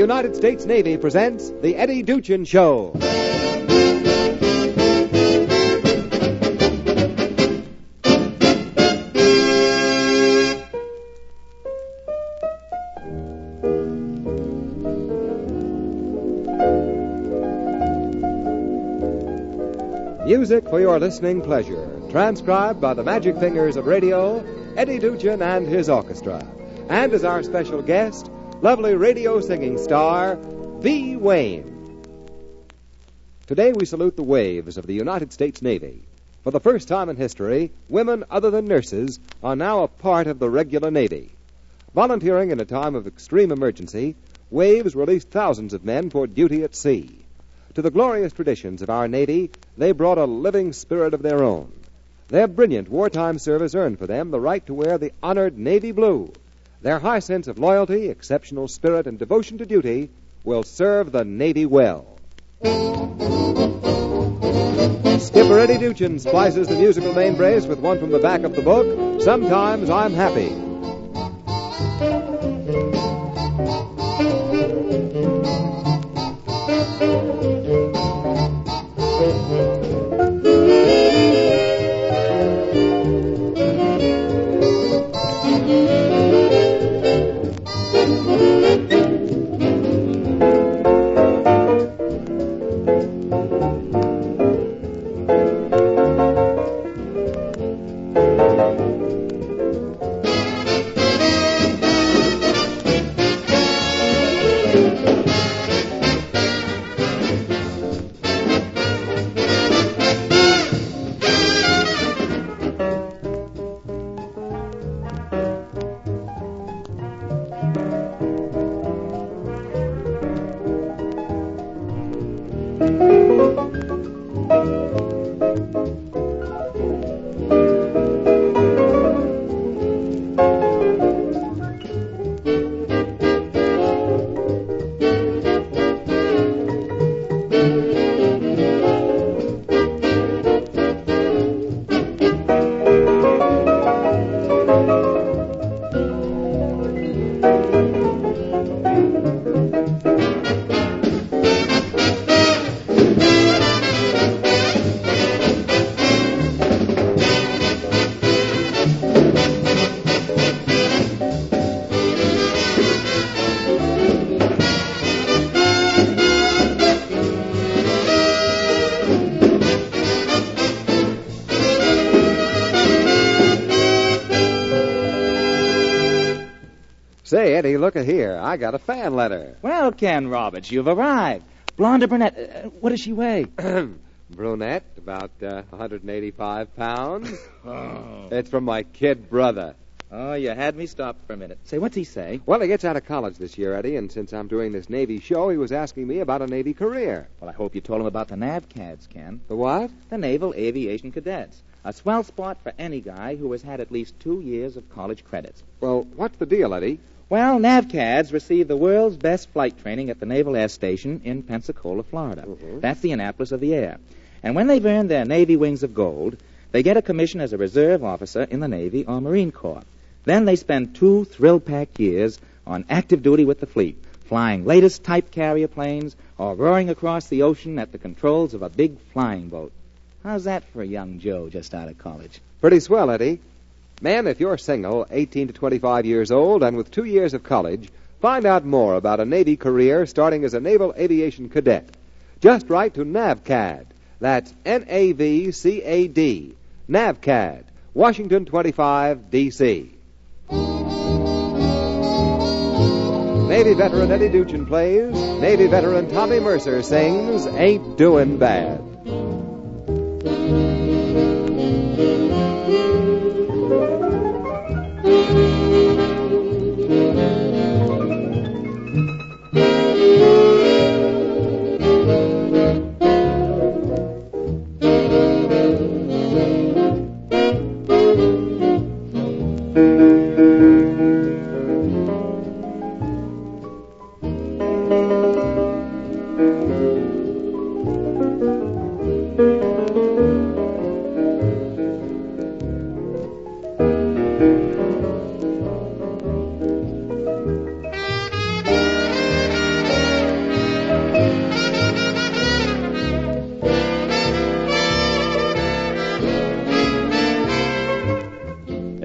United States Navy presents The Eddie Duchin Show. Music for your listening pleasure, transcribed by the magic fingers of radio, Eddie Duchin and his orchestra. And as our special guest, lovely radio singing star, V. Wayne. Today we salute the waves of the United States Navy. For the first time in history, women other than nurses are now a part of the regular Navy. Volunteering in a time of extreme emergency, waves released thousands of men for duty at sea. To the glorious traditions of our Navy, they brought a living spirit of their own. Their brilliant wartime service earned for them the right to wear the honored Navy blue. Their high sense of loyalty, exceptional spirit, and devotion to duty will serve the Navy well. Skipper Eddie Duchin splices the musical name brace with one from the back of the book, Sometimes I'm Happy. Say, Eddie, look at here. I got a fan letter. Well, Ken Roberts, you've arrived. Blonde or brunette? What does she weigh? Brunette, about 185 pounds. Oh. It's from my kid brother. Oh, you had me stopped for a minute. Say, what's he say? Well, he gets out of college this year, Eddie, and since I'm doing this Navy show, he was asking me about a Navy career. Well, I hope you told him about the NAVCADs, Ken. The what? The Naval Aviation Cadets. A swell spot for any guy who has had at least 2 years of college credits. Well, what's the deal, Eddie? Well, NAVCADs receive the world's best flight training at the Naval Air Station in Pensacola, Florida. Mm-hmm. That's the Annapolis of the air. And when they've earned their Navy wings of gold, they get a commission as a reserve officer in the Navy or Marine Corps. Then they spend 2 thrill-packed years on active duty with the fleet, flying latest type carrier planes or roaring across the ocean at the controls of a big flying boat. How's that for a young Joe just out of college? Pretty swell, Eddie. Men, if you're single, 18 to 25 years old, and with 2 years of college, find out more about a Navy career starting as a Naval Aviation Cadet. Just write to NAVCAD. That's NAVCAD. NAVCAD, Washington 25, D.C. Navy veteran Eddie Duchin plays. Navy veteran Tommy Mercer sings Ain't Doin' Bad.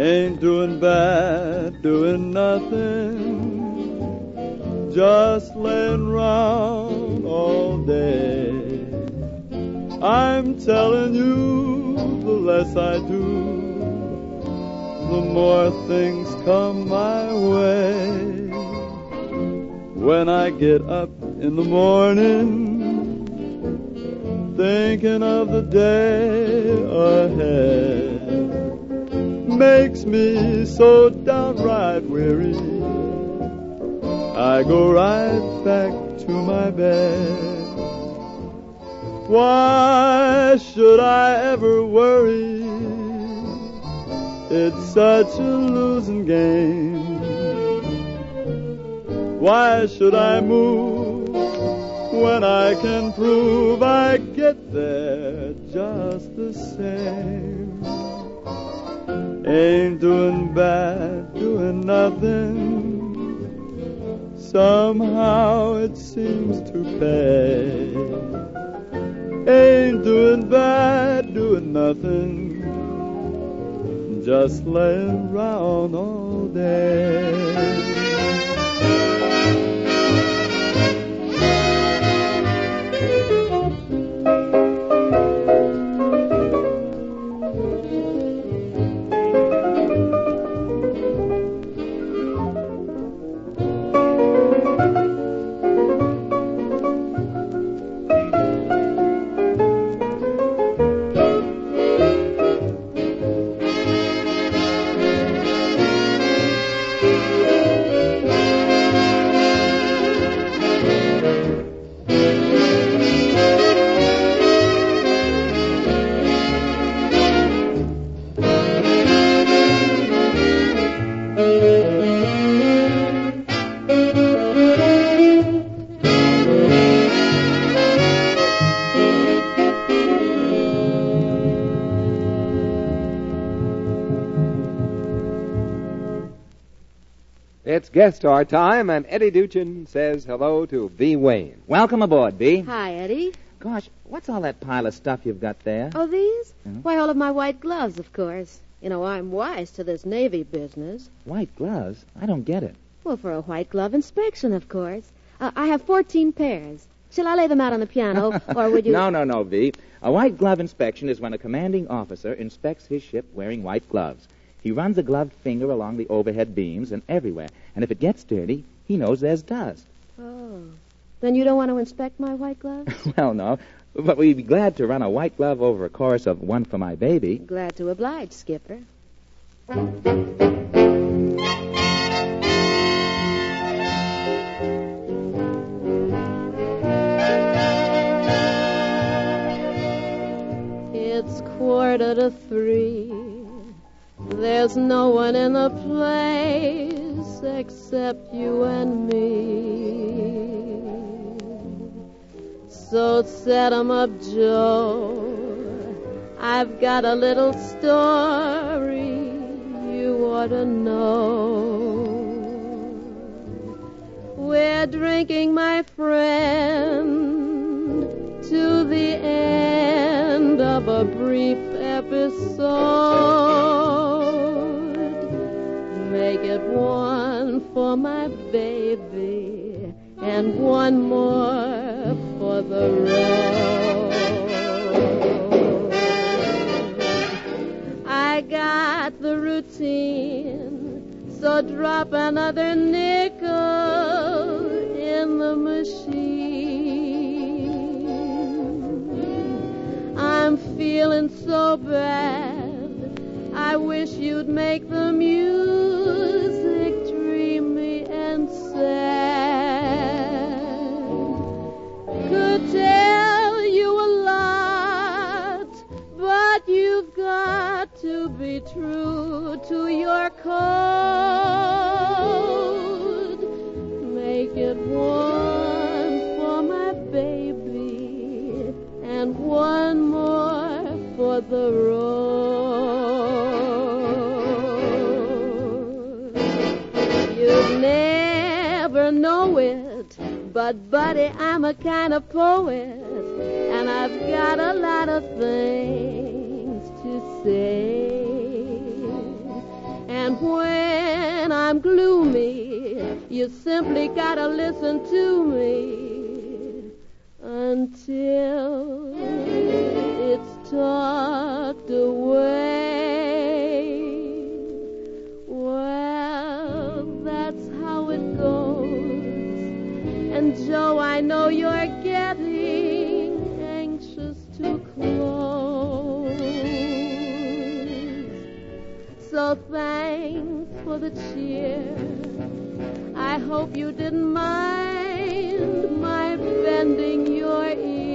Ain't doing bad, doing nothing, just laying round all day. I'm telling you, the less I do, the more things come my way. When I get up in the morning, thinking of the day ahead, makes me so downright weary, I go right back to my bed. Why should I ever worry? It's such a losing game. Why should I move when I can prove I get there just the same? Ain't doing bad, doing nothing, somehow it seems to pay. Ain't doing bad, doing nothing, just laying around all day. It's guest star time, and Eddie Duchin says hello to B. Wayne. Welcome aboard, B. Hi, Eddie. Gosh, what's all that pile of stuff you've got there? Oh, these? Mhm. Why, all of my white gloves, of course. You know, I'm wise to this Navy business. White gloves? I don't get it. Well, for a white glove inspection, of course. I have 14 pairs. Shall I lay them out on the piano, or would you... No, V. A white glove inspection is when a commanding officer inspects his ship wearing white gloves. He runs a gloved finger along the overhead beams and everywhere, and if it gets dirty, he knows there's dust. Oh. Then you don't want to inspect my white gloves? Well, no, but we'd be glad to run a white glove over a chorus of One for My Baby. Glad to oblige, Skipper. It's 2:45. There's no one in the place except you and me. So set 'em up, Joe. I've got a little story you ought to know. We're drinking, my friend, to the end of a brief episode. Make it one for my baby and one more for the road. I got the routine, so drop another nickel in the machine. I'm feeling so bad, I wish you'd make the music dreamy and sad. Could tell you a lot, but you've got to be true to your code. Make it one for my baby and one more for the road. You'd never know it, but buddy, I'm a kind of poet, and I've got a lot of things to say. when I'm gloomy, you simply gotta listen to me until it's tucked away. Well, that's how it goes. And Joe, I know you're getting anxious to close. So thanks for the cheer. I hope you didn't mind my bending your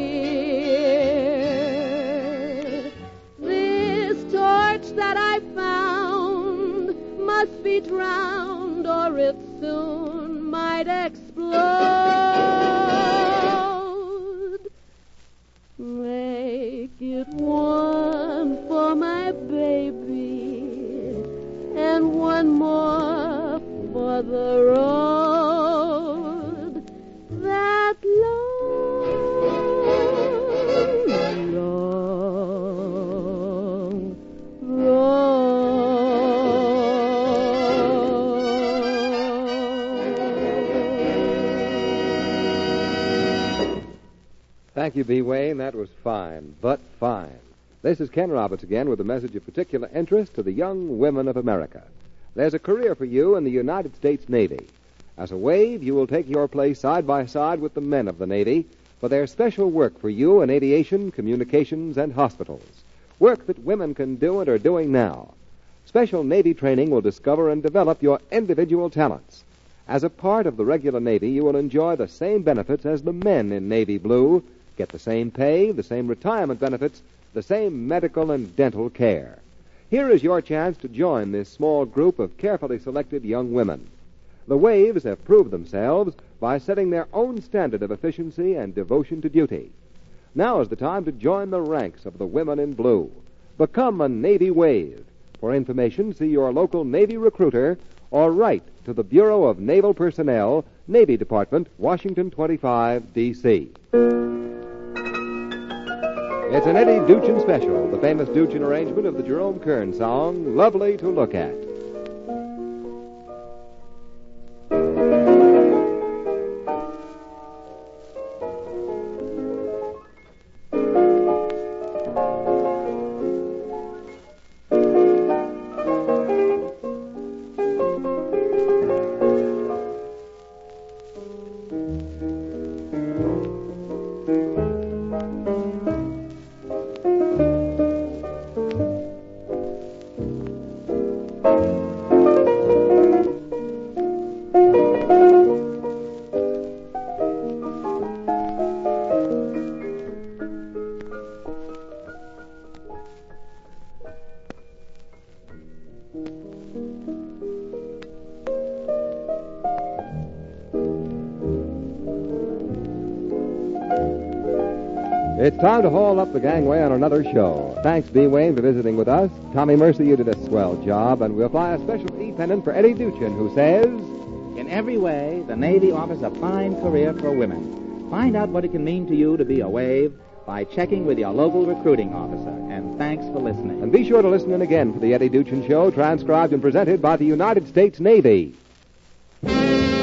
ear. This torch that I found must be drowned or it soon might explode. Make it one for my baby and one more for the road that long, long road. Thank you, B. Wayne. That was fine, but fine. This is Ken Roberts again with a message of particular interest to the young women of America. There's a career for you in the United States Navy. As a wave, you will take your place side by side with the men of the Navy for their special work for you in aviation, communications, and hospitals. Work that women can do and are doing now. Special Navy training will discover and develop your individual talents. As a part of the regular Navy, you will enjoy the same benefits as the men in Navy blue, get the same pay, the same retirement benefits, the same medical and dental care. Here is your chance to join this small group of carefully selected young women. The Waves have proved themselves by setting their own standard of efficiency and devotion to duty. Now is the time to join the ranks of the women in blue. Become a Navy Wave. For information, see your local Navy recruiter or write to the Bureau of Naval Personnel, Navy Department, Washington 25, D.C. It's an Eddie Duchin special, the famous Duchin arrangement of the Jerome Kern song, Lovely to Look At. It's time to haul up the gangway on another show. Thanks, B. Wayne, for visiting with us. Tommy Mercer, you did a swell job, and we'll fly a special E-pennant for Eddie Duchin, who says, In every way, the Navy offers a fine career for women. Find out what it can mean to you to be a wave by checking with your local recruiting officer. And thanks for listening. And be sure to listen in again for the Eddie Duchin Show, transcribed and presented by the United States Navy.